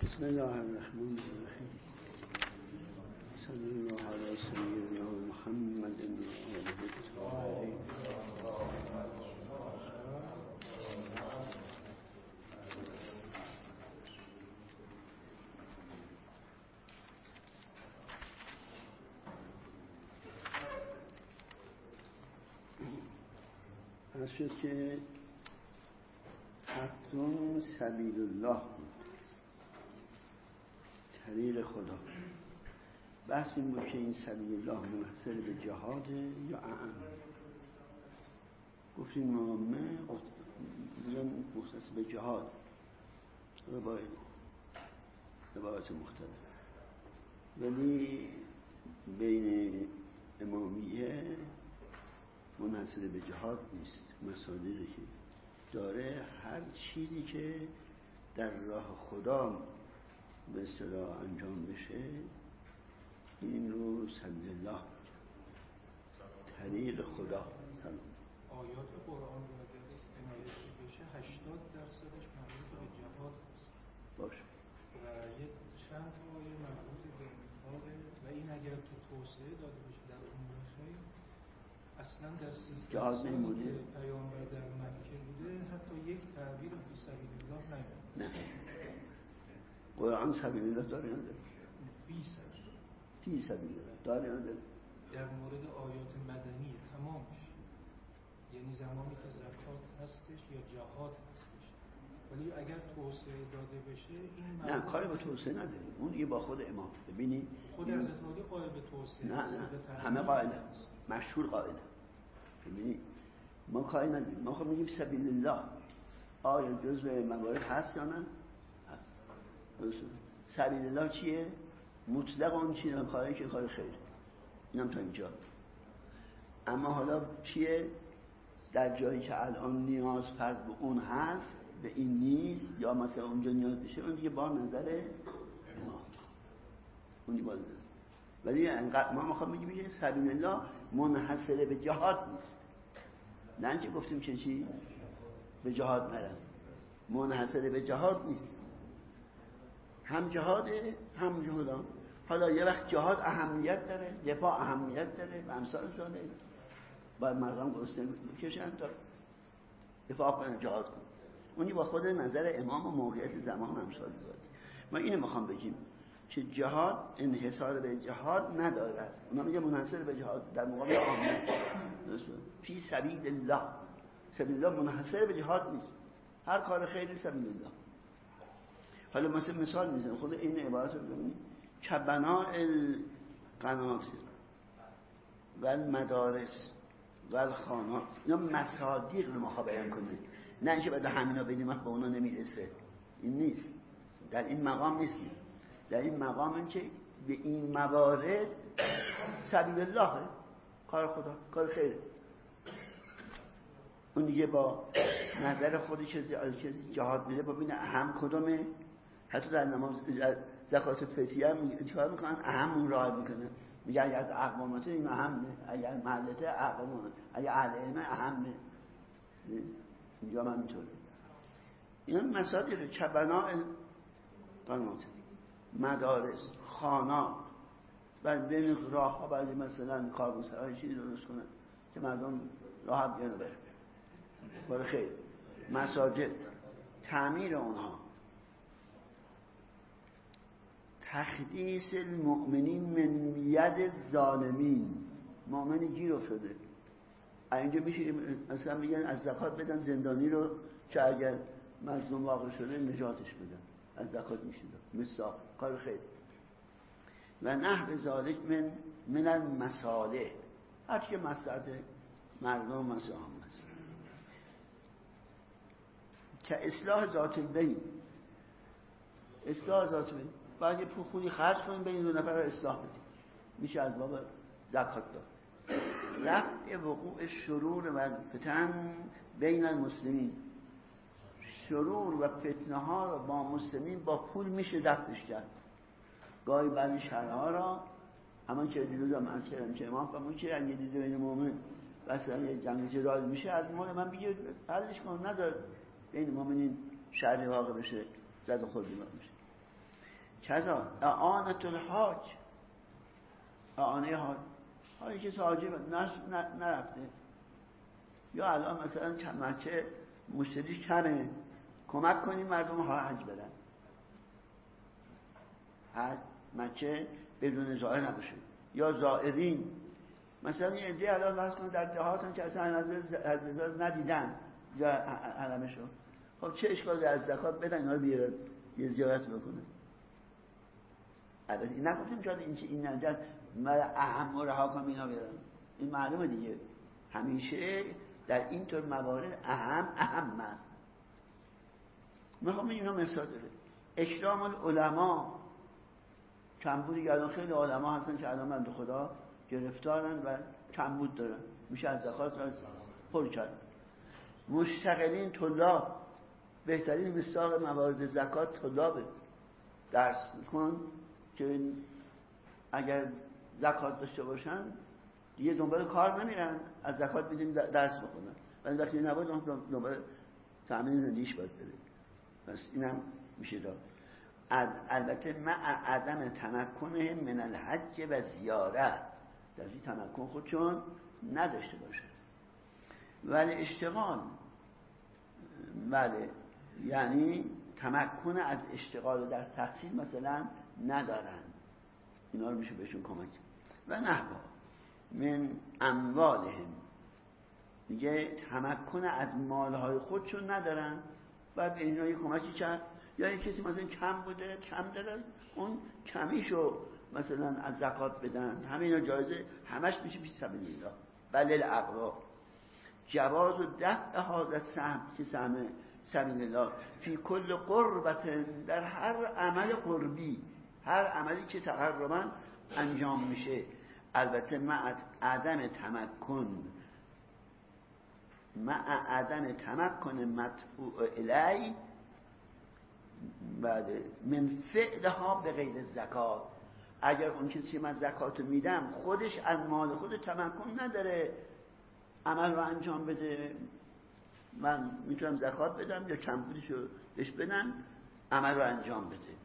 بسم الله الرحمن الرحیم. صلی الله علی سیدنا محمد و آله الطاهرین. عرض شد که هفتم سبیل الله بود، طریق خدا. بحث این بود که این سبیل الله منحصر به جهاد یا اعم. گفتیم مامه مختص به جهاد با عبارت مختلف، ولی بین امامیه منحصر به جهاد نیست. مصادیقی که داره هر چیزی که در راه خدا به اصطلاح انجام بشه این رو سبیل الله، طریق خدا. سلام. آیات قرآن رو اگر عنایت بشه 80% مربوط به جهاد است. باشه. و یک چند تا آیه مربوط به انفاقه و این اگر تو توسعه داده بشه در امور خیر، اصلا در 13 سالی که پیامبر در مکه بوده حتی یک تعبیر فی سبیل الله نیامده. نه. قرآن سبیل الله داره یا نداره؟ فی سبیل الله داره یا نداره؟ در مورد آیات مدنی تمامش، یعنی زمانی که زکات هستش یا جهاد هستش، ولی اگر توسعه داده بشه این نه کاری به توسعه نداره. اون دیگه با خود امام. ببینید خود حضرت علی قائل به توسعه نه همه قائلن، مشهور قائلن. ببینید ما کاری نداریم، ما خب میگیم سبیل الله. آیا جزء موارد هست یا نه؟ هست. درسته. سبیل الله چیه؟ مطلق اون چیه کاری که کار خیره. اینم تا اینجا. اما حالا چیه؟ در جایی که الان نیاز فرد به اون هست، به این نیست، یا مثلا اونجا نیاز بشه، اون دیگه با نظر امام، اون دیگه با نظر. ولی ما میخوام بگیم سبیل الله منحصر به جهاد نیست. نه اینکه گفتیم که چی؟ به جهاد نرم. منحصر به جهاد نیست. هم جهاده هم جهاد. حالا یه وقت جهاد اهمیت داره، دفاع اهمیت داره، و امثال شده باید مردم گرسنه بکشن تا دفاع کنن، جهاد کنن. اونی با خود نظر امام و موقعیت زمان امثال داره. ما اینو میخوام بگیم که جهاد انحصار به جهاد نداره. اونا میگه منحصر به جهاد در مقابل عامه. فی سبیل الله. سبیل الله منحصر به جهاد نیست. هر کار خیری سبیل الله. حالا مثال میزنم. خود این عبارت رو ببینید. کبناء القناطر و المدارس و الخانات. اینا مصادیق رو ما بیان کنیم. نه اینکه بعد همینا بدیم به اونا نمیرسه. این نیست. در این مقام نیستیم. در این مقام این که به این موارد سبیل الله، کار خدا، کار خیره. اون دیگه با نظر خودش جهاد میده ببینه اهم کدومه. حتی در نماز زکات فطریه هم چیکار میکنن؟ اهم اون راه میکنه. میگه اگر از اقوامته این اهمه، اگر محلته اقوامه، اگر اهل علمه اهمه. اینجا من اینطوره. این مصادیق کبناء قناطر، مدارس، خانات و بین راه ها بعد مثلا کاروسرای چیزی درست کنن که مردم راحت بیان بره. برای خیر. مساجد، تعمیر اونها، تخدیس المؤمنین من ید الظالمین. مؤمن گیر افتاده. اینجا میشه مثلا میگن از زکات بدن زندانی رو که اگر مظلوم واقع شده نجاتش بدن، از زکات میشه داد. مثلا کار خیر. و نحو ذالک من المصالح، هر چی مصلحت مردم مثلا هست. که اصلاح ذات البین. اصلاح ذات البین باید یه پول خودی خرج کنیم بین دو نفر رو اصلاح بدیم، میشه از باب زکات داد. رفع وقوع شرور و فتن بین المسلمین. شرور و فتنه ها رو با مسلمین با پول میشه دفعش کرد. گاهی بعضی شهرها را همان که دیروزم از کردم که امام فرمود که اگه دیده بین مومن مثلا یه جنگ جدال میشه، از مال من بگیر حلش کن، نذار بین مومنین شهری واقع بشه، زد و خود بیمار میشه. کذا اعانت الحاج، اعانه حاجی که حاجی نرفته، یا الان مثلا مکه مشتریش کمه، کمک کنیم مردم حج برن، حج مکه بدون زائر نباشه. یا زائرین، مثلا یه عده الان فرض کن در دهاتن که اصلا حضرت ندیدن یا حرمشو، خب چه اشکالی از زکات بدن اینا رو بیارن یه زیارت بکنه. البته این نگفتیم شاید این نجات اهم و رها کنم اینا بیارن، این معلومه دیگه، همیشه در این طور موارد اهم است. میخوام اینا مثال داره. اکرام العلماء، کمبودی الان خیلی علما هستن که الان بنده خدا گرفتارن و کمبود دارن، میشه از زکات پر کرد. مشتغلین طلاب، بهترین مصداق موارد زکات طلابه. درس کن که اگر زکات داشته باشن دیگه دنبال کار نمیرن، از زکات میدیم درس بخونن، ولی وقتی نباید دنبال تأمین زندگیش باید بره. پس اینم میشه داد. البته مع عدم تمکنه من الحج و زیاره، در این تمکن خودشون نداشته باشه. ولی اشتغال، بله، یعنی تمکن از اشتغال در تحصیل مثلا ندارن، اینا رو میشه بهشون کمک. و نحوا من اموالهم، میگه تمکن از مالهای خودشون ندارن، بعد به اینا یه کمکی کرد. یا یک کسی مثلا کم بوده، کم داره، اون کمیشو مثلا از زکات بدن، همه اینا جایزه، همش میشه فی سبیل الله. بل الاقوا جواز و دفع هذا السهم، که سهم سبیل الله فی کل قربت، در هر عمل قربی، هر عملی که تقربا انجام میشه. البته مع عدم تمکن مدفوع الی بعد من فعلها به غیر زکات. اگر اون کسی من زکاتو میدم خودش از مال خود تمکن نداره عمل رو انجام بده، من میتونم زکات بدم یا کمبودشو بهش بدم عمل رو انجام بده.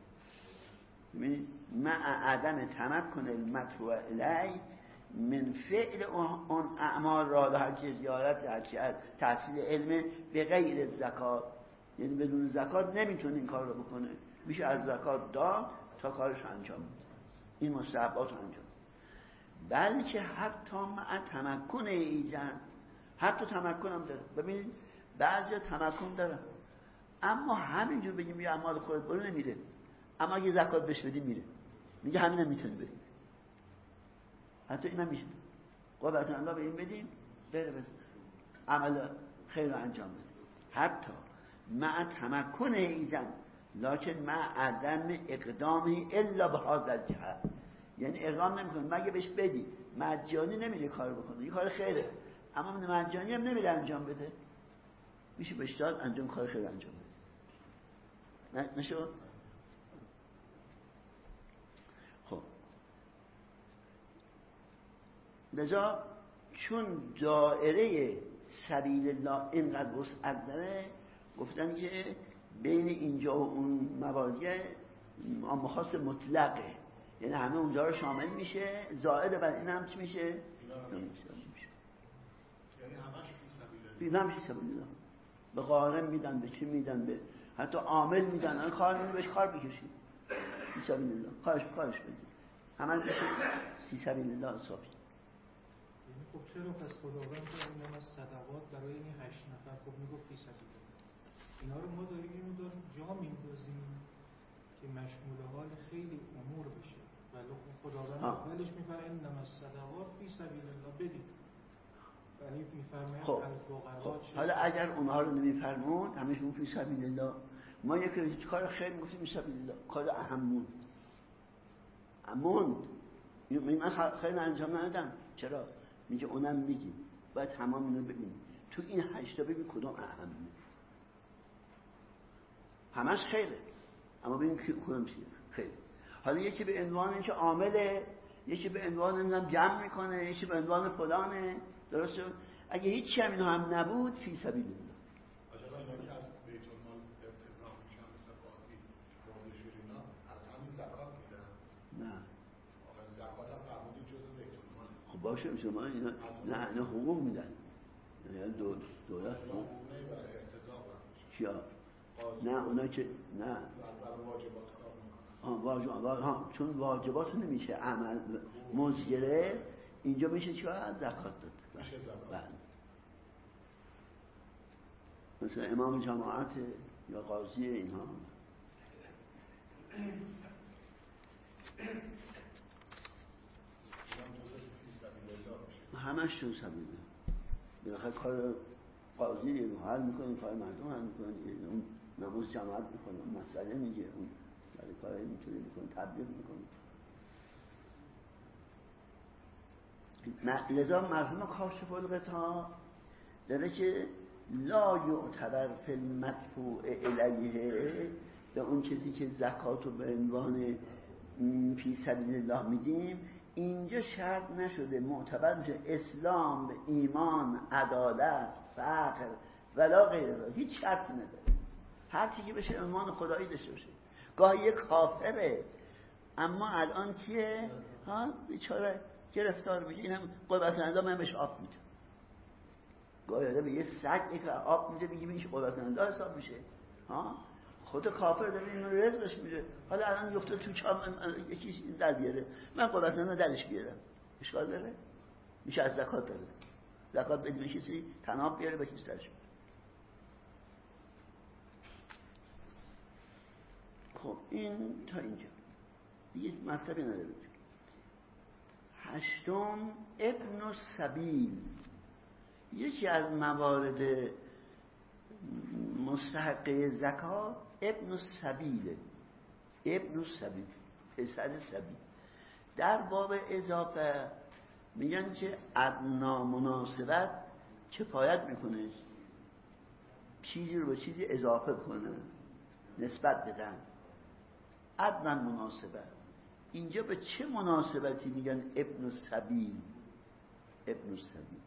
مع عدم تمکن المدفوع الی من فعل اون اعمال را، هرچی زیارت، هرچی از تحصیل علم، به غیر زکات، یعنی بدون زکات نمیتونه این کار رو بکنه، میشه از زکات داد تا کارش انجام بده، این مستحبات انجام. بلکه حتی مع تمکن ایزن، حتی تمکن هم داره. ببینید بعضی تمکن داره اما همینجور بگیم یه اعمال خودت برو نمیره، اما اگه زکات بهش بدی میره، میگه همین هم میتونه بره، حتی این هم میشه قدرت الله به این بدیم بره بزن عمل خیر رو انجام بده. حتی مع تمکن ایزن لکن مع عدم اقدامی الا به هذا الجهت، یعنی اقدام نمیکنه مگه بهش بدی، مجانی نمیره کار بکنه، این کار خیره اما مجانی هم نمیره انجام بده، میشه بهش داد انجام کار خیر انجام بده. نشد؟ خب لذا چون دائره سبیل الله اینقدر وسعت داره، گفتن که بین اینجا و اون مواردی عام خاص مطلقه، یعنی همه اونجا رو شامل میشه، زائد بر این هم چی میشه؟ یعنی همش فی سبیل الله. میشه سبیل الله. به قارن میدن، به چی میدن، به حتی عامل میدن، الان کار میدن بهش کار بکشید فی سبیل الله، کارش بدید، همه میشه فی سبیل الله حسابی. یعنی خب چرا پس خداوند این از صدقات برای این 8 نفر خب میگفت فی سبیل الله، اینا رو ما داریم جا میندازیم که مشمول حال خیلی امور بشه، ولی خداوند اولش میفرماید انما الصدقات فی سبیل الله بدید، ولی میفرماید خب حالا اگر اونها رو نمیفرمون همشون فی سبیل الله، ما یک کار خیر میگفتیم فی سبیل الله، کار اهمون من خیر انجام ندادم، چرا؟ میگه اونم میگیم باید تمام اینو ببینیم تو این 8 ببین کدوم اهمه، همش خیره اما ببین کدوم چیه خیره. حالا یکی به عنوان اینکه عامله، یکی به عنوان اینم جمع میکنه، یکی به عنوان فلانه، درسته؟ اگه هیچ هم اینو هم نبود فی سبیل الله. آجا اینا که از بیت المال ابتدا میشن مثل قاضی موردش اینا از همین زکات خب باشه شما اینا نه اینا حقوق میدن، یعنی دولت کیا؟ نه اونا که نه برای واجبات کار میکنن. چون واجبات نمیشه عمل مزگره، اینجا میشه چیکار؟ زکات داد. میشه زکات. بله. مثلا امام جماعت یا قاضی اینها همش تو سبیله. بالاخره کار قاضی رو حل میکنه، کار مردم حل میکنه، اون نماز جماعت میکنه، اون مسئله میگه، اون برای کارهایی میتونه میکنه، تبلیغ میکنه. لذا مرحوم کاشف الغطا داره که لا یعتبر فی المدفوع الیه، به اون کسی که زکات رو به عنوان فی سبیل الله میدیم، اینجا شرط نشده معتبر میشه اسلام، ایمان، عدالت، فقر ولا غیره، هیچ شرط نداره، هر چیزی بشه ایمان خدایی داشته باشه. گاهی یک کافره اما الان کیه؟ بیچاره گرفتار میشه، اینم قربت‌کننده من بهش آب میدم. گاهی آدم به یه سگ یک آب میده میگه اینش قربت‌کننده حساب میشه. خود کافر داره اینو رزقش میده، حالا الان یفته تو چام یکی در بیاره، من قربت‌کننده درش بیارم، اشکال داره؟ میشه از زکات داره. زکات بدون کسی تناب بیاره به کسی درش بیاره. خب این تا اینجا دیگه مطلبی نداره. هشتم ابن السبیل، یکی از موارد مستحق زکات ابن السبیل، ابن السبیل پسر سبیل. در باب اضافه میگن که ادنا مناسبت کفایت میکنه، چیزی رو به چیزی اضافه کنه، نسبت بدن. ادنا مناسبت اینجا به چه مناسبتی میگن ابن السبیل؟ ابن السبیل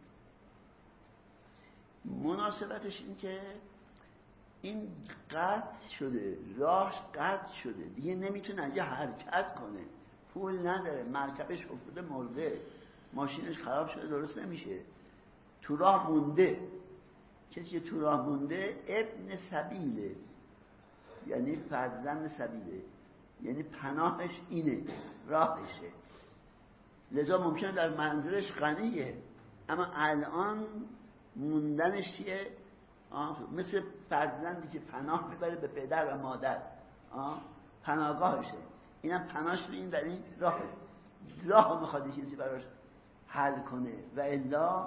مناسبتش این که این قطع شده، راهش قطع شده، دیگه نمیتونه یه حرکت کنه، پول نداره، مرکبش افتاده مرده، ماشینش خراب شده درست نمیشه، تو راه مونده. کسی که تو راه مونده ابن سبیله، یعنی فرزند سبیله، یعنی پناهش اینه، راهشه. لذا ممکنه در منزلش غنیه اما الان موندنش چیه؟ مثل فرزندی که پناه میبره به پدر و مادر، پناهگاهشه، اینم پناهش رو این در این راه میخواد کسی براش حل کنه و الا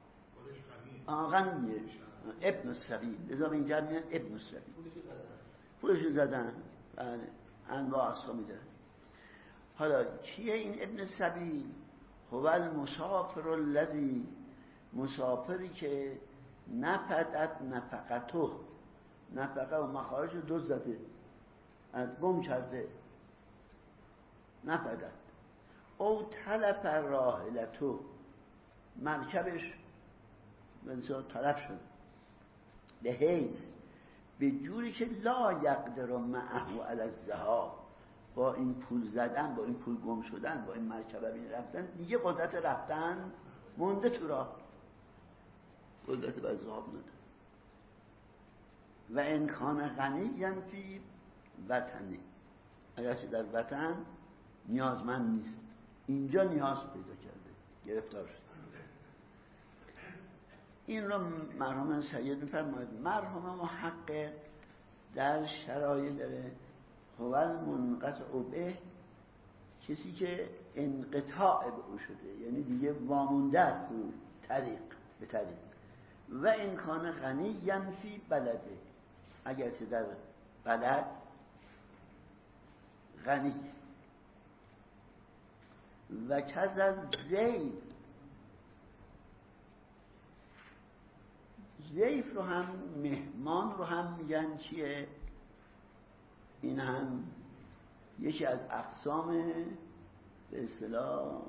غنیه. ابن السبیل، لذا به اینجا میگن ابن السبیل. پولشو زدن، بله، انواع اقسامی داره. حالا کیه این ابن السبیل؟ هو المسافر الذی، مسافری که نفدت نفقته، نفقه و مخارج رو دو زده، از گم کرده، نفدت. او تلف راحلتو، مرکبش بسیار تلف شده، به حیث به جوری که لا یقدر معه علی الذهاب، با این پول زدن، با این پول گم شدن، با این مرکبه بین رفتن دیگه قدرت رفتن مونده تو راه، قدرت به ذهاب نداره. و امکان غنی فی وطنی، اگرچه در وطن نیازمند نیست، اینجا نیاز پیدا کرده، گرفتار شده. این رو مرحوم سید میفرماید. مرحوم محقق در شرایط داره هو المنقطع به، کسی که انقطاع به او شده، یعنی دیگه وامونده است تو طریق به طریق. و امکان غنی ینفی بلده، اگرچه در بلد غنی. و کز از ضیف رو هم، مهمان رو هم میگن چیه؟ این هم یکی از اقسام به اصطلاح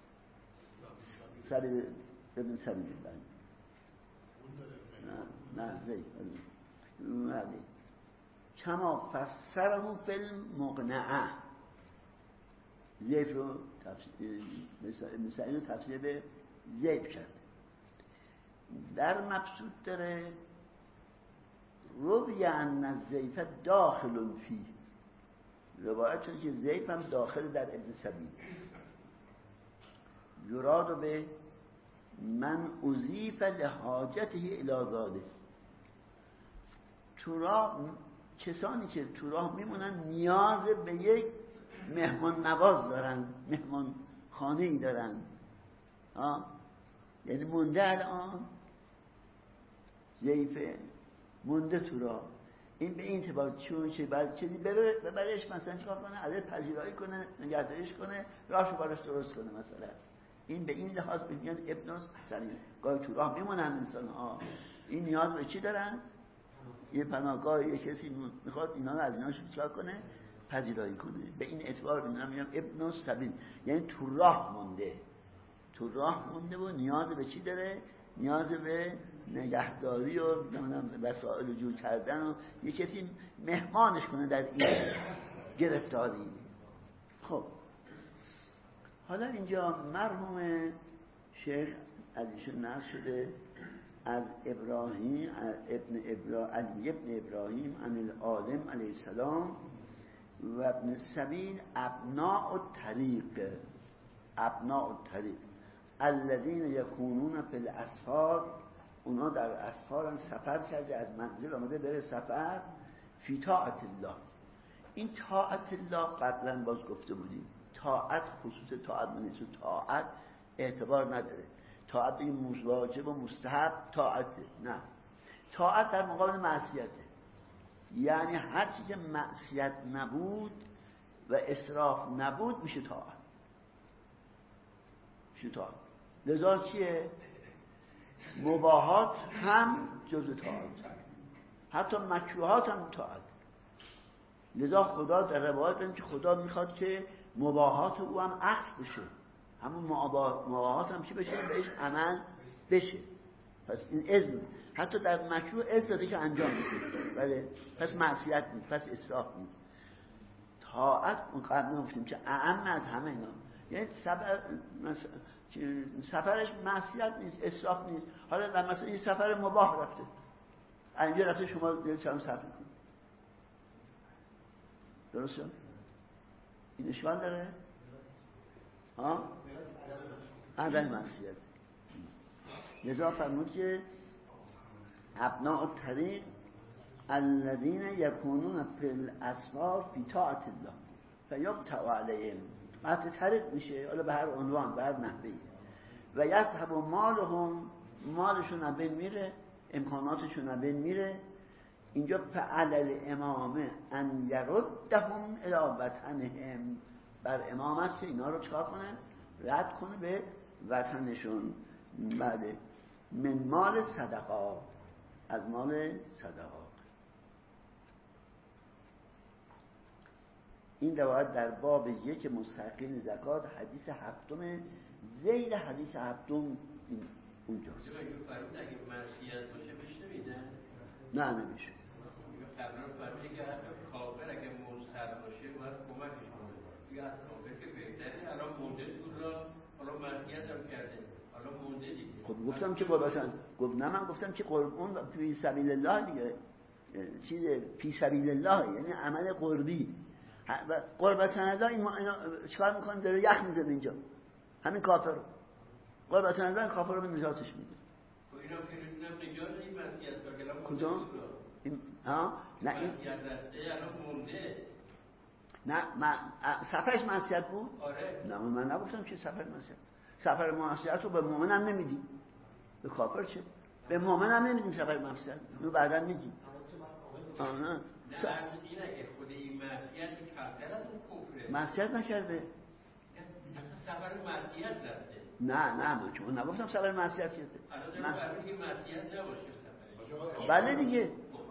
سر ابن سبیل الله. نه ضیف ولی کما فسره فی المقنعه، زیف رو مثل این رو تفسیر به زیف کرده. در مبسوط داره روی ان الزیف داخل فی، روایت شده که زیف هم داخل در ابن سبیل. یراد به من اضیف لحاجته الی ذلک، تو راه کسانی که تو راه میمونن نیاز به یک مهمان نواز دارن، مهمان خانه‌ای دارن، یعنی مونده الان ضعیفه، مونده تو راه، این به این اعتبار چون چه بعد چیزی ببرش مثلا چیکار کنه، ازش پذیرایی کنه، نگهداریش کنه، راهشو براش درست کنه مثلا. این به این لحاظ میگن ابن سبیل. گاهی تو راه میمونن انسان ها، این نیاز به چی دارن؟ یه پناهگاه، یه کسی میخواد اینا رو از ایناش چیکار کنه، پذیرایی کنه. به این اعتبار میگم ابن سبیل، یعنی تو راه مونده، تو راه مونده و نیاز به چی داره؟ نیاز به نگهداری و وسایل جور کردن و یه کسی مهمانش کنه در این گرفتاری. خب حالا اینجا مرحوم شیخ از ایشون نقل شده از ابراهیم علی ابن ابراهیم عن العالم علیه السلام و ابن سبیل ابناء الطریق، ابناء الطریق الذین یکونون فی الاسفار، اونا در اسفار سفر کرده، از منزل آمده بره سفر، فی طاعت الله. این طاعت الله قبلا باز گفته بودیم، طاعت خصوص طاعت منیسو، طاعت اعتبار نداره، طاعت این واجب و مستحب طاعت نه، طاعت در مقابل معصیته، یعنی هر چی که معصیت نبود و اسراف نبود میشه طاعت، میشه طاعت. لذا چیه؟ مباحات هم جزء طاعت، حتی مکروهات هم طاعت. لذا خدا در روایت هم که خدا میخواد که مباحات او هم عکس بشه، همون مباحات هم چی بشه؟ بهش عمل بشه. پس این اذن حتی در مکروه اذن داده که انجام بشه، بله، پس معصیت نیست، پس اسراف نیست. طاعت اون قبل گفتیم که اعم از همه اینا، یعنی سفرش معصیت نیست، اسراف نیست. حالا در مثلا این سفر مباح رفته، اینجا رفته شما دل چند سفر کنید، درست شد؟ این اشکال داره؟ عدم معصیت. لذا فرمود که ابناء الطریق الذین یکونون فی الاسفار فی طاعت الله فیبتع علیهم، قطع طریق میشه، حالا به هر عنوان، به هر نحوی، و یذهب مالهم، مالشون از بین میره، امکاناتشون از بین میره. اینجا فعل الامام ان یردهم الی وطنهم، بر امام است که اینا رو چکار کنه؟ رد کنه به وطنشون. بله، من مال صدقات، از مال صدقات. این روایت در باب 1 مستحقین زکات حدیث 7 ذیل حدیث 7 اونجاست. اگه معصیت باشه بهش نمیدن؟ نه نمیشه. قبلا فرمودی که حتی کافر اگه مضطر باشه باید کمکش کنه. دیگه از کافر که بهتره، الان مونده تو را، حالا معصیت هم کرده، حالا مونده دیگه. خب گفتم که قربتن، من گفتم که قربون فی سبیل الله دیگه، چیز فی سبیل الله یعنی عمل قربی. قربتن الله این چیکار میکنه؟ داره یخ میزنه اینجا، همین کافر قربتن الله این کافر رو به نجاتش میده. خب اینا که نمیدونم نجات این معصیت کرد، الان کجا؟ این نه این نه سفرش معصیت بود؟ آره. نه من نگفتم که سفر معصیت، سفر معصیت رو به مؤمن هم نمیدیم، به کافر چه؟ به مؤمن هم نمیدیم سفر معصیت رو، بعدا میدیم. نه اینه که خود این معصیت کمتر از اون کفره، معصیت نکرده، اصلا سفر معصیت رفته. نه من چون نگفتم سفر معصیت کرده. الان فرمودی که معصیت نباشه سفرش. بله دیگه.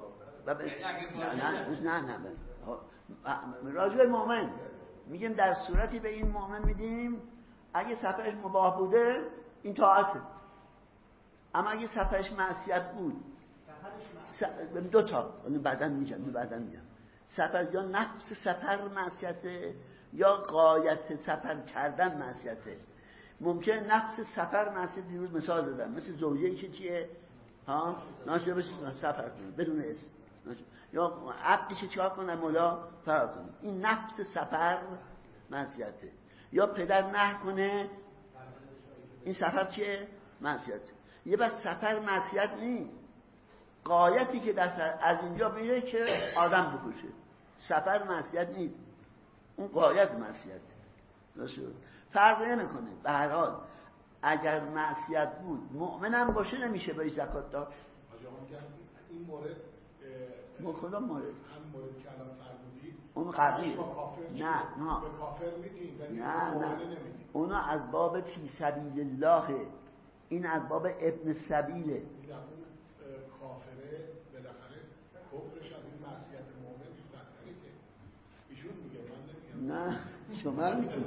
نه راجع به مؤمن میگیم در صورتی به این مؤمن میدیم اگه سفرش مباح بوده این طاعته، اما اگه سفرش معصیت بود، دو تا بعداً میگم سفر یا نفس سفر معصیته یا غایت سفر کردن معصیته. ممکن نفس سفر معصیت. دیروز مثال دادم مثل زوجه‌ای که چیه ناشده باشه سفر کنه بدون اسم، یا عبدی که چیکار کنه مولا فرار کنه، این نفس سفر معصیته. یا پدر نه کنه، این سفر چیه معصیته. یه بس سفر معصیت نیست، غایتی که از اینجا میره که آدم بکشه، سفر معصیت نیست، اون غایت معصیته. فرق نمیکنه. به هر حال اگر معصیت بود مؤمنم باشه نمیشه بهش زکات داد. این مورد کدام مورد؟ هم مورد که الان فرمودید اون قضیه نه به کافر میدین ولی نه اونو از باب فی سبیل الله، این از باب ابن سبیله. این کافره بالاخره کفرش از این معصیت مؤمن بدتره که ایشون میگه، من نمیگم. نه شما میگی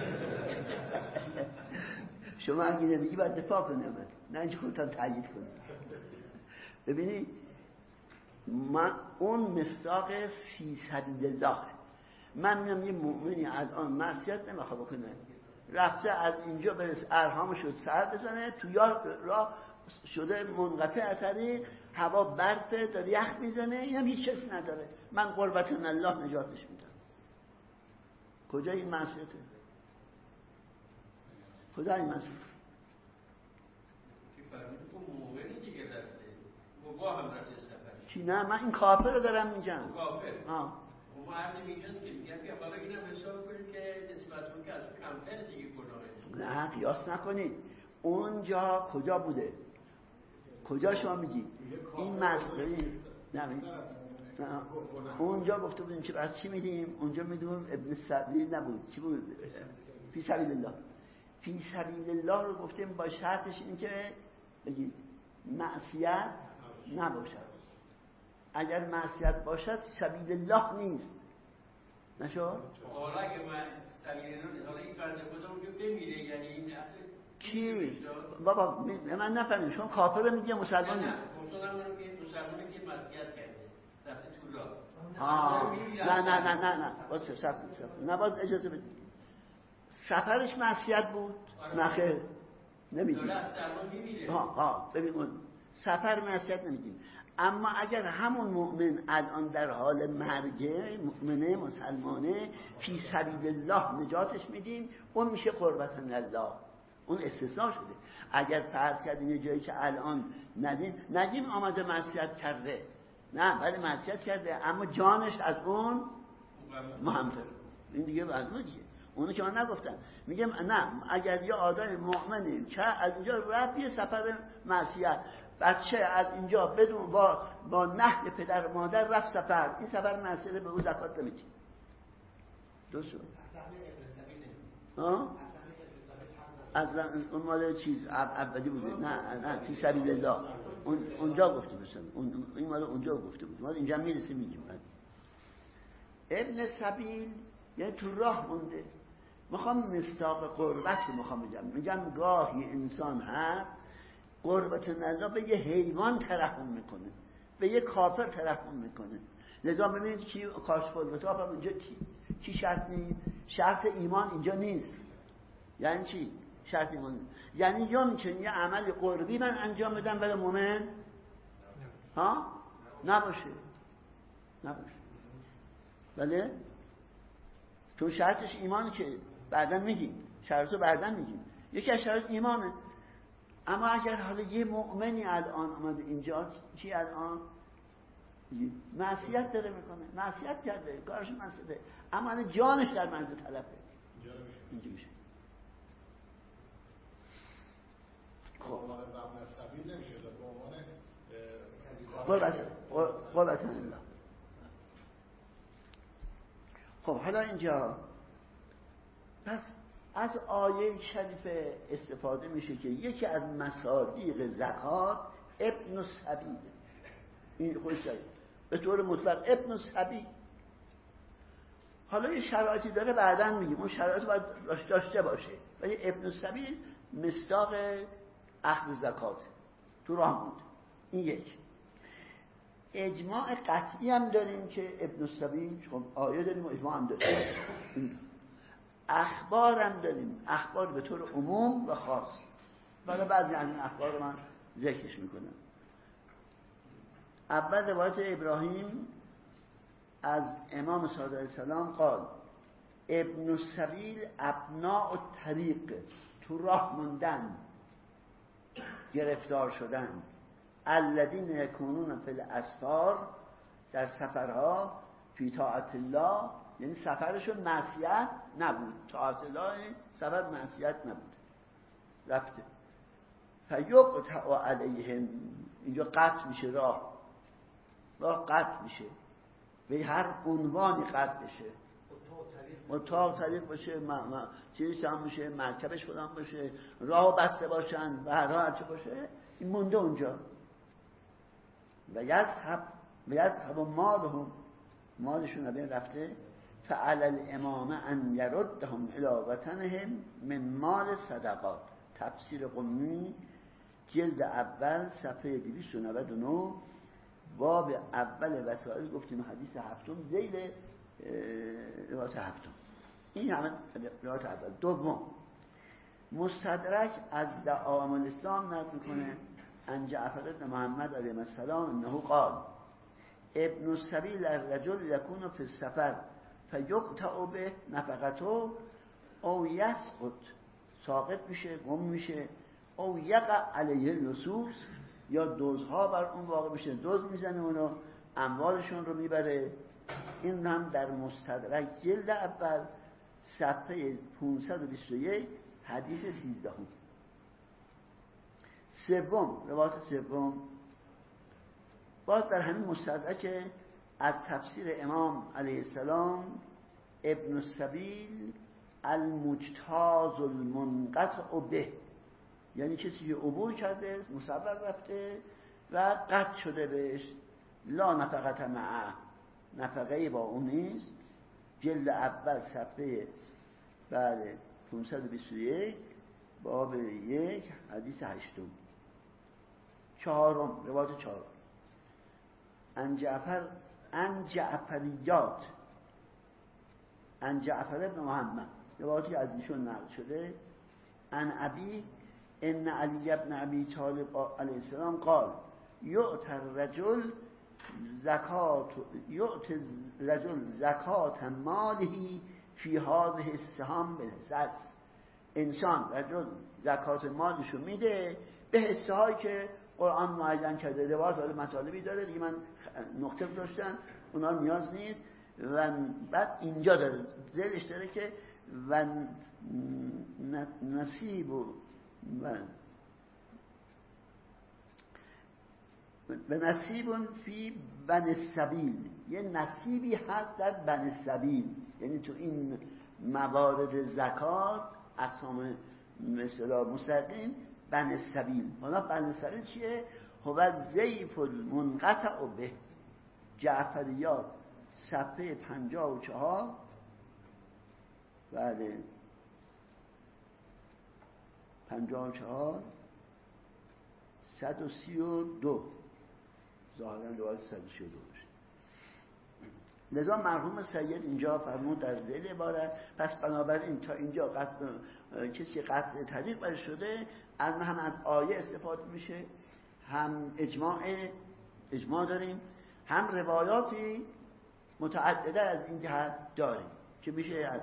شما اگه نمیگی باید دفاع کنه من، نه اینجا خودتان تایید کنه. ببینید من اون مصداق فی سبیل الله، من میگم یه مؤمنی الان معصیت نمیخواد بکنه، رفته از اینجا برس ارهامش رو سر بزنه تو یا راه شده منقطع اثری، هوا برفه داره یخ میزنه، اینم هیچ چیز نداره، من قربتن الله نجاتش میدم. کجا این معصیته؟ کجا این معصیته؟ که فرمید که مؤمنی دیگه رفته مباه هم رفته سفر چی؟ نه من این کافر رو دارم میگم. کافر اون عرض میگنست که میگم که حالا اینم حساب کنید که نسبت کن که از کمتر دیگه گناهه. نه قیاس نکنید. اونجا کجا بوده؟ کجا شما میگی؟ این مسئله نه اونجا گفته بودیم که از چی میدیم؟ اونجا میدیم ابن سبیل نبود، چی بود؟ فی سبیل الله. فی سبیل الله رو گفتیم با شرطش این که بگید معصیت نباشد. اگر معصیت باشد سبیل الله نیست. نشو؟ حالا اگه من سبیل الله، حالا این بنده خدا اونجا بمیره، یعنی این کی؟ بابا من نفهمیم، شما کافر رو میگه مسلمان نه مطمئنم منو که مسلمانی که معصیت کرده رفته تو راه. نه واسه صبر نه باز اجازه بدید. سفرش معصیت بود؟ نه خیر نمیگیم. ببین اون سفر معصیت نمیگیم. اما اگر همون مؤمن الان در حال مرگه، مؤمنه مسلمانه فی سبیل الله نجاتش میدیم، اون میشه قربتن الله، اون استثناء شده. اگر فرض کردیم یه جایی که الان ندیم آمده معصیت کرده، نه ولی معصیت کرده اما جانش از اون مهمتر، این دیگه برنامه دیگه. اونو که من نگفتم، میگم نه اگر یه آدم مؤمنی که از اینجا رفت یه سفر معصیت، بچه از اینجا بدون با نهی پدر و مادر رفت سفر، این سفر معصیت به اون زکات نمیدی. درست شد؟ اصلا اون مال چیز عبدی بوده. نه فی سبیل الله اونجا گفته بسن، این مال اونجا گفته بود، مال اینجا میرسه میگیم. ابن سبیل یعنی تو راه مونده. میخوام مصداق قربت رو میگم گاهی انسان هست قربت نزا به یه حیوان ترحم میکنه، به یه کافر ترحم میکنه. لذا ببینید کی کاشف الغطا اونجا کی شرط نیست، شرط ایمان اینجا نیست. یعنی چی شرط ایمان؟ یعنی یمکن یه عمل قربی من انجام بدم ولی مؤمن نباشه. بله تو شرطش ایمانه که بعداً میگیم، شرطو بعداً میگیم، یکی از شرط ایمانه. اما اگر حالا یه مؤمنی الان اومده اینجا چی الان معصیت داره میکنه، معصیت کرده، کارش معصیته، اما جانش در مرز طلبه، اینجا میشه. خب قربت الله. خب حالا اینجا پس از آیه شریفه استفاده میشه که یکی از مصادیق زکات ابن السبیل، این خودش به طور مطلق ابن السبیل. حالا یه شرایطی داره بعداً میگیم، اون شرایط باید داشته باشه، ولی ابن السبیل مصداق اخذ زکات تو راه بود. این یک. اجماع قطعی هم داریم که ابن السبیل، خب آیه داریم و اجماع هم داریم. اخبار هم داریم، اخبار به طور عموم و خاص. حالا بعضی از این اخبار رو من ذکرش میکنم. اول روایت ابراهیم از امام صادق علیه السلام قال ابن السبیل ابناء الطریق، تو راه موندن، گرفتار شدن، الذین یکونون فی الاسفار، در سفرها، فی طاعت الله، یعنی سفرشون معصیت نبود، طاعت الله سفر معصیت نبود، رفته. فیقطع علیهم، اینجا قطع میشه، راه قطع میشه، به هر عنوانی قطع بشه، متاع طریق باشه، چیزی هم باشه، مرکبش خودم باشه، راه بسته باشن و هر هرچه باشه، این مونده اونجا. و یذهب مالشون بین رفته. فعلی الامام ان یردهم الی وطنهم من مال صدقات. تفسیر قمی جلد اول صفحه 299 باب اول وسائل، گفتیم حدیث هفتم ذیل روایت هفتم. این همه روایت اول. دوم، مستدرک از دعائم الاسلام نقل میکنه عن جعفر بن محمد علیه السلام انه قال ابن السبیل الرجل یکون فی السفر فیقطع به نفقته او یسقط، ساقط میشه، گم میشه، او یقع علیه اللصوص، یا دزدها بر اون واقع میشه، دزد میزنه اونو، اموالشون رو میبره. این هم در مستدرک جلد اول صفحه 521 حدیث 13. سوم، روایت سوم باز در همین مستدرک از تفسیر امام علیه السلام ابن السبیل المجتاز المنقطع به، یعنی کسی که عبور کرده، مسافر رفته و قطع شده بهش، لا نفقت معه، نفقه با اون نیست. جلد اول صفحه 521 باب 1 حدیث 8. چهارم، روایت چهارم عن جعفر بن محمد، روایتی از ایشون نقل شده. عن ابی ان علی ابن ابی طالب علیه السلام قال یؤتی الرجل زکات ماله فی هذه السهام بالحصص. انسان رجل زکات مالشو میده به حصه هایی که قرآن معین کرده. روایت داره، مطالبی داره دیگه، من نقطه گذاشتم، اونا نیاز نیست. و بعد اینجا داره ذیلش داره که و نصیب و نصیب فی بنی السبیل، یه نصیبی هست در بنی السبیل، یعنی تو این موارد زکات اقسام مثلا مستقیم بنی السبیل. حالا بنی السبیل چیه؟ هو ضیف المنقطع به. جعفریات صفحه 54 بله 54 132 ظاهرا روایت 132 باشه. لذا مرحوم سید اینجا فرمود در ذیل عبارت، پس بنابراین تا اینجا کسی قطع طریق برش شده، هم از آیه استفاده میشه، هم اجماع داریم، هم روایاتی متعدده از این جهت داریم که میشه از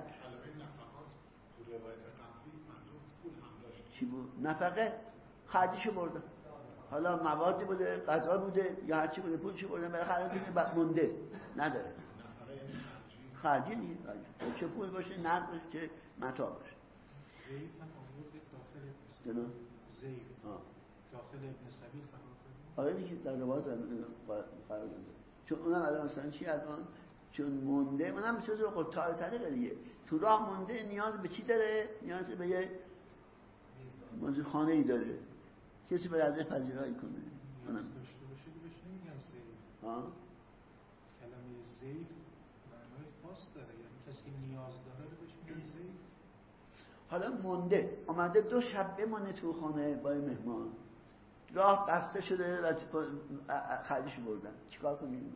چی بود؟ نفقه خرجیشو برده، حالا موادی بوده، غذا بوده یا هرچی بوده، پولشو برده برای خرج مونده نداره. خرجی نیست، چه پول باشه، نقد باشه، چه متاع باشه. زیف هم آورده داخل زیف داخل ابن سبیل قرار آره دیگه، در روایت قرار داده. چون اونم الان مثلا چی الان چون مونده، اونم چیز رو قطع طریقه دیگه، تو راه مونده، نیاز به چی داره؟ نیاز به یه موضوع خانه ای داره، کسی باید ازش پذیرایی کنه. اونم داشته باشه که بهش نمیگن زیف. کلمه زیف معنای خاص داره، یعنی کسی که نیاز داره رو بهش میگن زیف. حالا مونده، آمده 2 شب بمونه تو خانه با مهمان، راه بسته شده و خرجش بردن، چیکار کنیم؟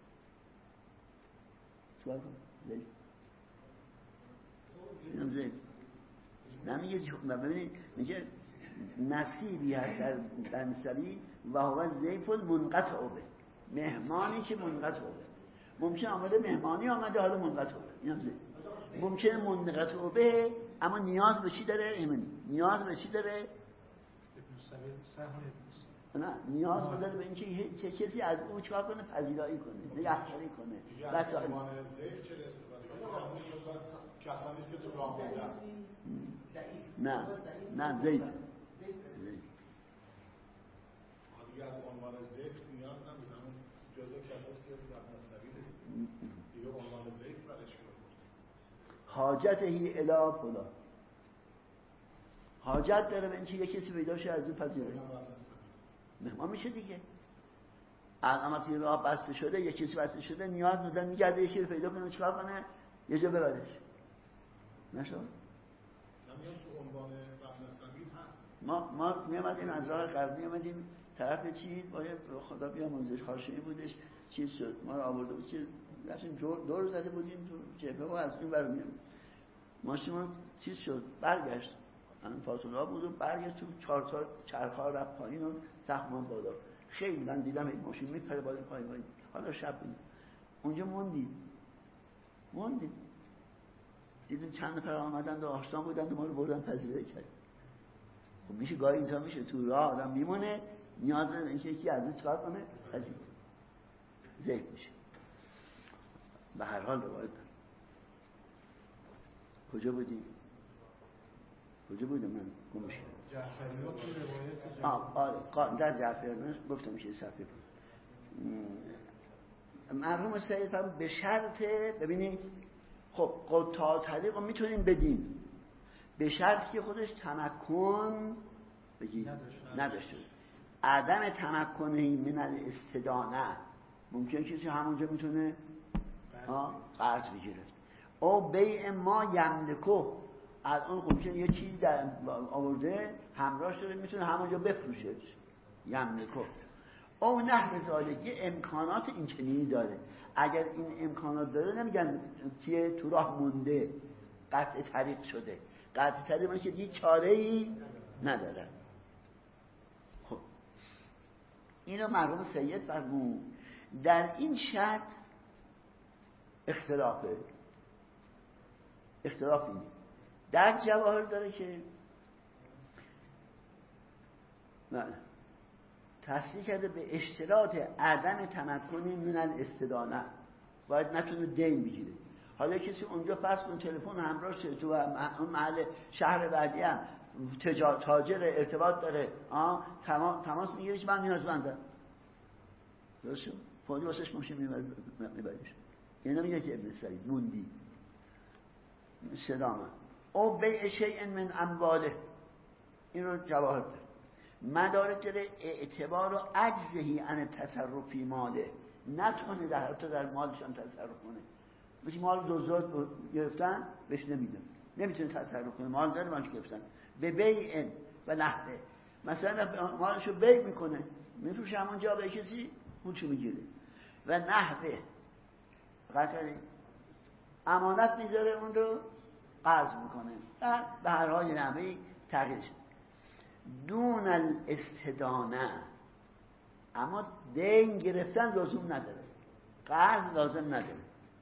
چیکار کنیم؟ زید اینم زید نمیگه. ببینید میگه نصیبی هست در بنسری و هو ضیف منقطع به، مهمانی که منقطع به. ممکن آمده مهمانی آمده حالا منقطع به، اینم زید. ممکن منقطع به اما نیاز به چی داره؟ ایمانی نیاز به چی داره؟ نه نیاز داره به اینکه چه کسی از او چیکار کنه؟ پذیرایی کنه، نگهداری کنه. بس عنوان ضیف چه استفاده کنه؟ کسانی که تو راه بودن. نه ضیف. دیگه از عنوان ضیف نیاز نبود، همون جزء کساست که قبل از سبیل دیگه عنوان ضیف برش کنه. حاجته الی فلان، حاجت داره به اینکه یه کسی پیدا شه از اون پذیرایی. مهمان میشه دیگه. الان وقتی راه بسته شده، یه کسی بسته شده، نیاز داره میگرده یکی رو پیدا کنه، چیکار کنه؟ یه جا ببرش. نشد؟ نمیاد تو عنوان قبل از سبیل هست. ما میامدیم از راه غربی میامدیم طرف چی؟ خدا بیامرزش هاشمی بودش، چیز شد. ما رو آورده بود که داشتیم دور زده بودیم تو جبهه و از این ور میام. ماشین چیز شد، برگشت. الان فاصله بود و برگشت تو 4 تا چرخ‌ها رفت پایین و زخمان بالا. خیلی من دیدم این ماشین میپره بالا پایین. حالا شب بود. اونجا موندیم. دیدیم چند نفر آمدن و آشنا بودن و ما رو بردن پذیرایی کرد. خب میشه گاهی اینجا میشه تو راه آدم میمونه، نیاز داره اینکه یکی از اون چیکار کنه؟ پذیرایی. ذهن میشه. به هر حال روایت دارم. کجا بودیم من گمش کردم. در جعفریات گفتم میشه صفحه مرحوم سید هم به شرط، ببینید خب قطاع طریق رو میتونیم بدیم به شرط که خودش تمکن نداشته. عدم تمکنه من الاستدانه، ممکن کسی همونجا میتونه قرض بگیره. او بیع ما یملکو، الان ممکن یه چیزی در آورده همراهش داره میتونه همونجا بفروشه، یملکو. او نحو ذالک، یه امکانات اینچنینی داره. اگر این امکانات داره نمیگن که تو راه مونده، قطع طریق شده. قطع طریق میشه که دیگه چاره‌ای نداره. خب اینو مرحوم سید فرمود. در این شرط اختلاف اینه. در جواهر داره که نه تصریح کرده به اشتراط عدم تمکن من الاستدانه، باید نتونه دین بگیره. حالا کسی اونجا فرض کن تلفن همراهش تو اون محل شهر بعدی هم تاجر ارتباط داره، تماس میگیره که من نیازمندم، درست شد؟ فوری واسش ماشین میبریش. اینا میگه که ابن سعید موندی صدامه. او بیع شیء من امواله، این رو جواهر داره. مدارک داره اعتبار و عجزهی عن تصرفی ماله، نتونه در مالشان تصرف کنه. مثل مال دوزاد گرفتن بهش نمیتونه تصرف کنه، مال داره مالش گرفتن. به بیع و نحوه، مثلا مالشو بیع میکنه میفروشه همونجا به کسی پولشو میگیره. و نحوه قطعی امانت میذاره اون رو قرض میکنه و به هر حال نحوی تغییر شد. دون الاستدانه، اما دین گرفتن لازم نداره، قرض لازم نداره.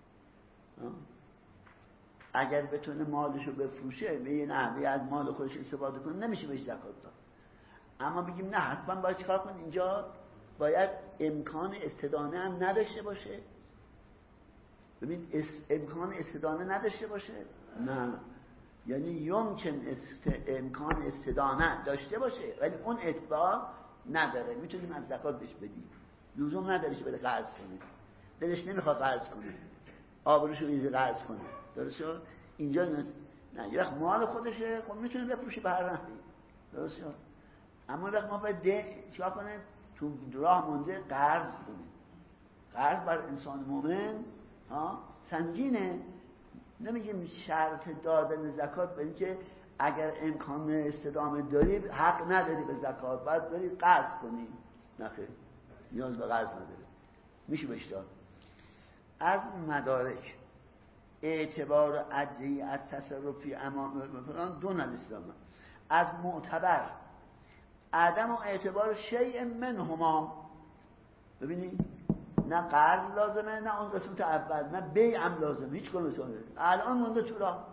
اگر بتونه مالشو بفروشه به یه نحوی از مال خودش استفاده کنه نمیشه بهش زکات داد. اما بگیم نه حتما باید چیکار کنه؟ اینجا باید امکان استدانه هم نداشته باشه. ببین امکان استدانه نداشته باشه؟ نه، یعنی یمکن امکان استدانه داشته باشه ولی اون اعتبار نداره، میتونیم از زکات بهش بدیم، لزوم نداره که بره قرض کنه، دلش نمیخواد قرض کنه، آبروشو اینجا قرض کنه، درست شد؟ اینجا نه، یه وقت مال خودشه خب میتونه بفروشه به هر نحوی، درست شد؟ اما وقت ما باید چیکار کنه؟ تو راه مونده قرض کنه. قرض بر انسان مومن سنگینه. نمیگیم شرط دادن زکات برای که اگر امکان استدامه داری حق نداری به زکات، باید داری قرض کنی. نه خیر، نیاز به قرض نداری، میشه بهش داد. از مدارک اعتبار عجزی از تصرفی امام دو نلیستم. از معتبر عدم و اعتبار شیء منهما. ببینید نه قرض لازمه، نه اون قسمت اول، نه بیع هم لازمه، هیچ کدومش لازمه. الان مونده تو راه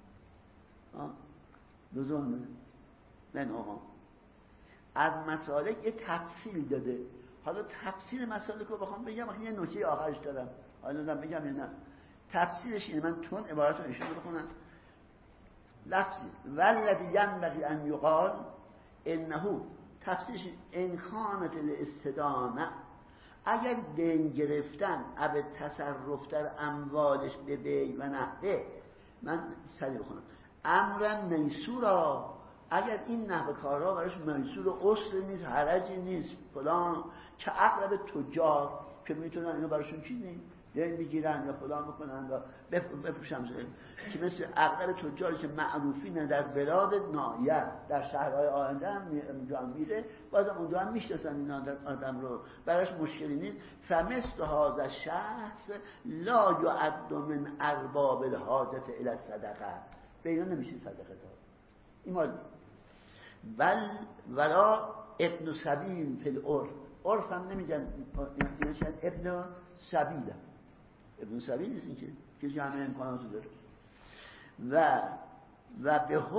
لزوم منهما. از مسالک یه تفصیل داده. حالا تفصیل مسالک رو بخوام بگم، یه نکته آخرش دارم، حالا بگم یا نه. تفصیلش اینه، من تون عبارت رو اشاره بکنم. لفظی والذی ینبغی ان یقال انه، تفسیرش ان کانت الاستدامه، اگر دین گرفتن اب تصرف در اموالش به بیع و نحوه، من سریع بخونم، امرا میسورا، اگر این نحوه کارها براش میسور و عسر نیست، حرجی نیست فلان، که اقرب تجار که میتونن اینو براشون چیز نیست دین بگیرن یا فلان بکنن و بفروشن، که مثل اغلب تجاری که معروفینه در بلاد ناحیه، در شهرهای آینده هم میره، بازم اونجا هم میشناسن این آدم رو، براش مشکلی نیست. فمثل هذا الشخص لا یعد من ارباب الحاجة الی الصدقه، به اینا نمیشه صدقه داد. این مال ولا ابن سبیل فی العرف، عرف هم نمیگن اینا شاید ابن سبیل، ابن سبیل نیست این که کسی همه امکاناتو داره. و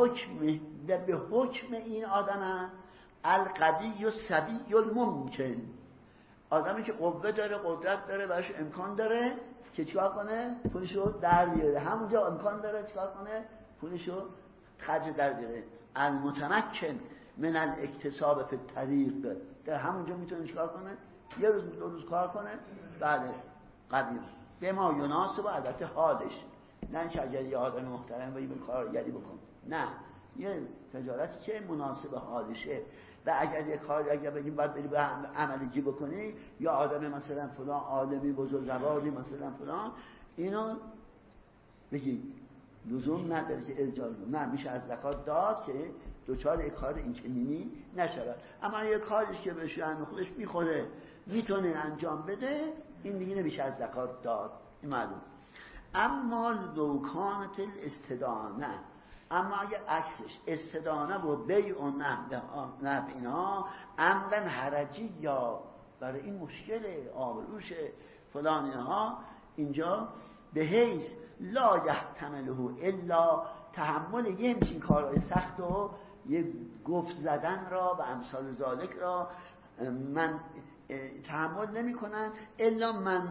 به حکم این آدم القوی و سبیل الممکن، آدمی که قوه داره، قدرت داره، براش امکان داره که چیکار کنه؟ پولشو در بیاره. همونجا امکان داره چیکار کنه؟ پولشو خرج در بیاره. المتمکن من الاکتساب فی الطریق، در همونجا میتونه چیکار کنه؟ یه روز دو روز کار کنه، بعد قوی به ما یناسب و البته حالش، نه که اگر یه آدم محترم باید به کارگری بکن، نه، یه تجارتی که مناسب حالشه. و اگر یه کار اگر بگیم باید بری به عملگی بکنی، یا آدم مثلا فلان عالمی بزرگواری مثلا فلان، اینو بگی لزوم نداره که الزام، نه میشه از زکات داد که دوچار یک کار این چنینی نشود. اما یه کاری که به شأن خودش میخوره میتونه انجام بده، این دیگه نمیشه از زکات داد، این معلوم. اما لو کانت الاستدانه، اما اگه عکسش استدانه و بیع و نحو اینا امرن حرجی، یا برای این مشکل آبروشه فلان اینها، اینجا به حیث لا یحتمله الا تحمل یه همچین کارهای سخت و یه گفت زدن را و امثال ذالک را من تحمل نمی کنن، الا من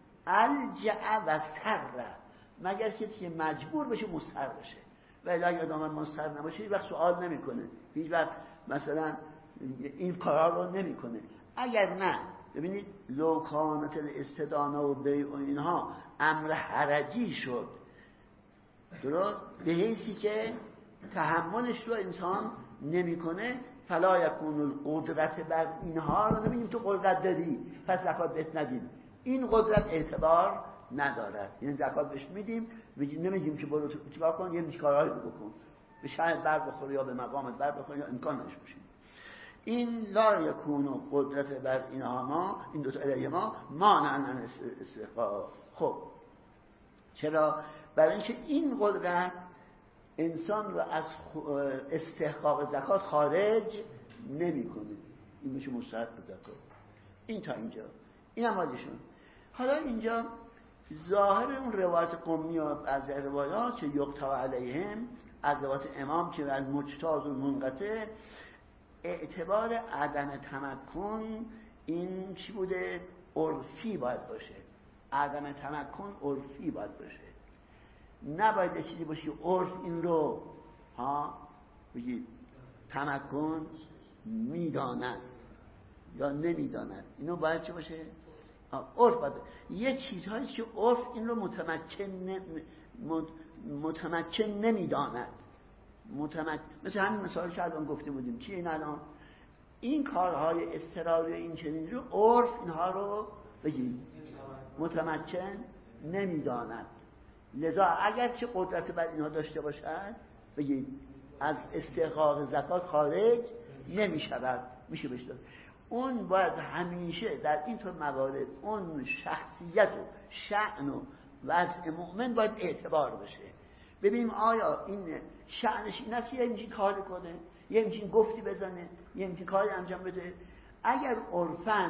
الجع و سر، مگر کسی که مجبور بشه مضطر بشه. و الا اگر آدم مضطر نباشه هیچ وقت سوال نمیکنه، هیچ وقت مثلا این کارا رو نمیکنه. اگر نه، ببینید لو کانت الاستدانه و بیع و اینها امر حرجی شد، درست به حیثی که تحملش رو انسان نمیکنه، فلا یکون القدرت بر اینها رو نمیگیم تو قدرت داری پس زکات بهت ندیم، این قدرت اعتبار نداره، یعنی زکات بهش میدیم، نمیگیم که برو چیکار کن، یه کارهایی رو بکن، به شأن بر بخوره یا به مقامت بر بخوره یا امکان نش بشه. این لا یکون قدرت بر اینها ما، این دو تا علیه ما مانعن عن استحقاق. خب چرا؟ برای اینکه این قدرت انسان رو از استحقاق زکات خارج نمیکنه، این میشه مستحق زکات. این تا اینجا، این هم حالیشون. حالا اینجا ظاهر اون روایت قمی از روایات که یقطع علیهم، از روایت امام که از مجتاز و منقطع، اعتبار عدم تمکن این چی بوده؟ عرفی باید باشه. عدم تمکن عرفی باید باشه، نباید یه چیزی باشه عرف این رو بگید تمکن میداند یا نمیداند، اینو باید چی باشه؟ عرف باید یه چیزهایی که عرف این رو متمکن نمیداند. مثل همین مثال که الان گفته بودیم، چی این الان این کارهای اضطراری این چنین رو عرف اینها رو بگید متمکن نمیداند، لذا اگر چه قدرت بر اینها داشته باشد بگید از استحقاق زکات خارج نمی شود، میشه بهش داد. اون باید همیشه در این طور موارد اون شخصیت و شأن و وضع مؤمن باید اعتبار بشه. ببینیم آیا این شأنش این است که یه همچین کار کنه، یه همچین گفتی بزنه، یه همچین کاری انجام بده. اگر عرفاً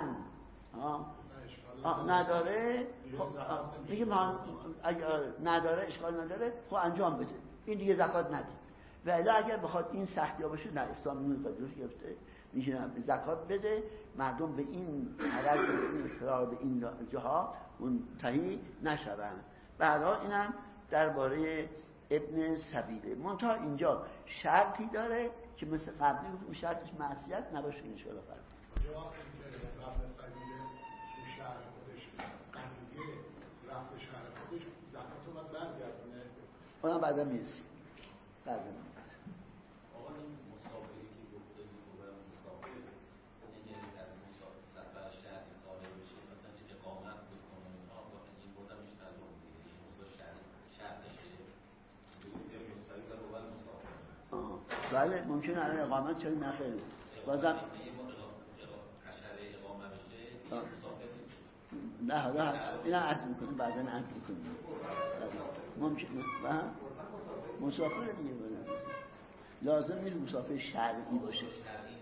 نداره میگه اگر نداره اشکال نداره خب انجام بده، این دیگه زکات نده. ولی اگر بخواد این سختی‌ها باشه نه، اسلام اینو قدرش گرفته میشه زکات بده، مردم به این حالت به این اصرار به این جهات منتهی نشوند. بعدا اینم درباره ابن سبیله. منتها اینجا شرطی داره که مثل قبلی گفتیم شرطش معصیت نباشه ان شاء الله. شهر خودش قبلیه رفت شهر خودش زکات رو باید برگردونه. اونم بعدا میرسیم. آقا این مسافری که گفته بود و مسافر این یعنی از سفر شهری خارج بشه مثلا که اقامت بکنه اونها با این بودمش ندارم دیگه این موضوع شرطشه بگید مستقیم و روبر مسافر. بله ممکنه الان اقامت چون نخیلی بازم نه حالا اینا عرض میکنیم بعدا عرض میکنیم ممکنه مسافر دیگه لازم نیست مسافر شرعی باشه.